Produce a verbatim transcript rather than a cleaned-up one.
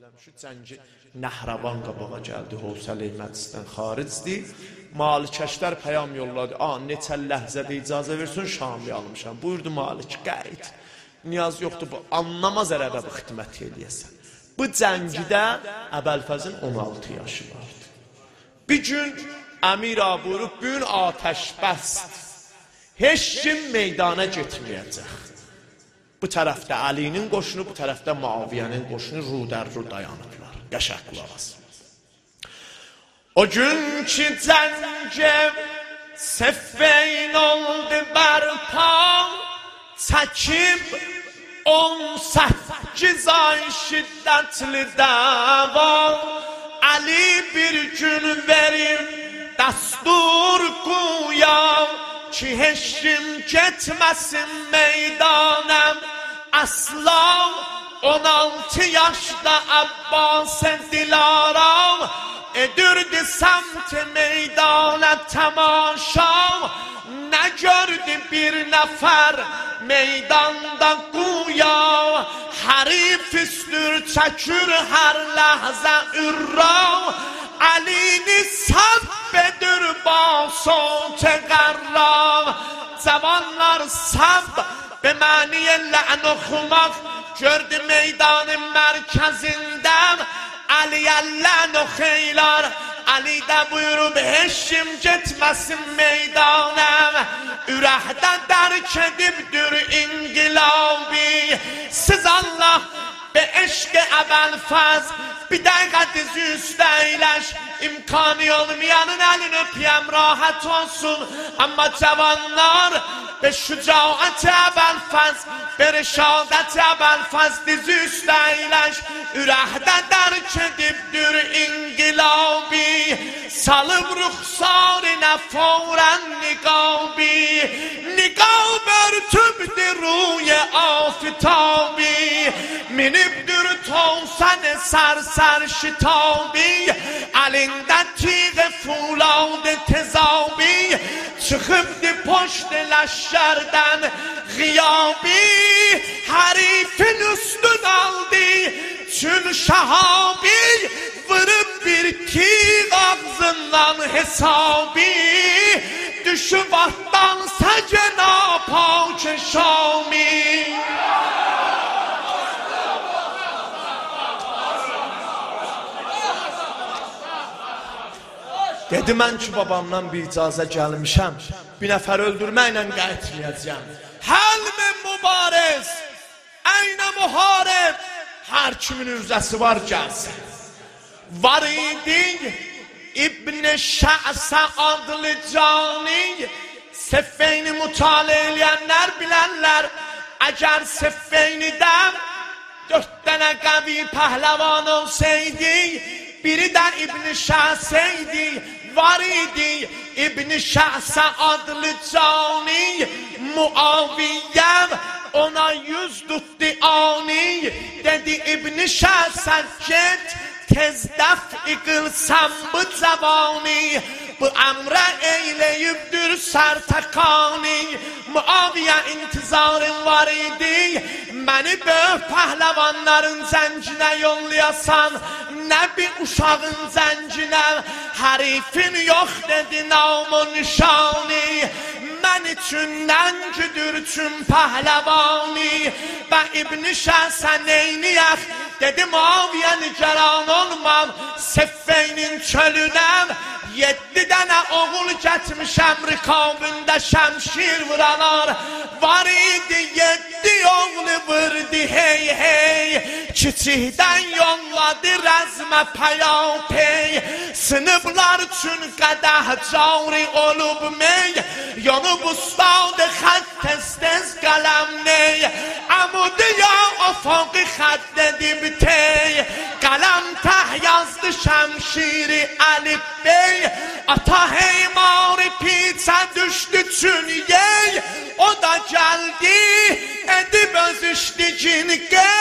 Şu cəngi Nəhravan qabağa gəldi, Hövsələ məclisdən xaricdir. Malikəşlər pəyam yolladı. A, neçə ləhzədə icazə versin, Şami almışam. Buyurdu Malik, qəyt. Niyaz yoxdur, bu anlamaz ərəbə bu xidmət eləyəsən. Bu cəngidə Əbəlfəzin on altı yaşı vardı. Bir gün əmir buyurub, bu gün atəş bəsdir. Heç kim meydana getməyəcək. Bu tərəfdə Əlinin qoşunu, bu tərəfdə Muaviyyənin qoşunu rudərru dayanırlar. Qəşəq qulaq asın. O gün ki cəngim Siffeyn oldu bərpa, çəkib on səkkiz ay şiddətli dəva, Əli bir gün verir dəstur quya, ki heç kim getməsin meydanəm, əsla on altı yaşda Abbas Dilaram, edirdi səmt meydana təmaşa, nə gördü bir nəfər meydanda quya, hərif üstür çəkür hər ləhzə ürra, Əlini səbb edir basot qərra, cavanlar səbb be məniyə lə'n oxumaq, gördü meydanın mərkəzində Əliyə lə'n oxeylar, Əli də buyurub heç kim getməsin meydanəm, ürəkdə dərk edibdir inqilabi, siz Allah be eşq Əbəlfəz bir dəqiqə dizi üstə əyləş, imkanı olmayanın əlini öpəyəm rahat olsun, amma cavanlar be şücaət Əbəlfəz, be rişadət Əbəlfəz dizi üstə əyləş, ürəkdə dərk edibdir inqilabi, salıb ruxsarinə fawrən niqabi, niqab örtübdür ruy afitabi, minibdir tavsən sərsər şitabi, əlində tiğ fulad tezabi, çıxıbdı poşt ləşşərdən ğiyabi, hərifin üstün aldı çün şahabi, vırıb bir tiğ ağzından hesabi, düşüb atdan səcəna pak Şami. Dedi mən ki babamdan bir icazə gəlmişəm, bir nəfər öldürməklə qətləyəcəm. Həlmi mübariz, əynə müharib, hər kimin üzəsi var gəlsin. Var idi İbn Şəsə adlı cani, Siffeyni mütale eləyənlər bilənlər, əgər Siffeynidə dörd dənə qəvi pəhləvan olsaydı, biri də İbn Şəsə idi, var idi İbn Şəsə adlı cani, Muaviyyə ona yüz tutdu ani, dedi İbn Şəsə get, tez dəf qılsam bu cavani, bu əmrə eyləyibdir sərtəkani, Muaviyyə intizarın var idi, məni böyük pəhləvanların zəncinə yollayasan, nə bir uşağın zəncinə, hərifin yox dedi namı nişani, mən üçün nəngüdür çün pəhləvani, və İbn Şəsə neyniyək, dedi Muaviyyə nigaran olmam, Siffeynin çölünəm, yeddi dənə oğul getmişəm rikabında şəmşir vuralar, var idi yeddi oğlu vurdu hey hey, kiçikdən yolladı rəzmə pəyapey, sınıblar üçün qədəh cari olub mey, yanıb ustad xətt tez-tez qələm ney, əmudi ya afaqı xətt edib tey, qələm təh yazdı şəmşiri əlib bey, ata heymari piçə düşdü çün yey, o da gəldi edib öz işdigin qey,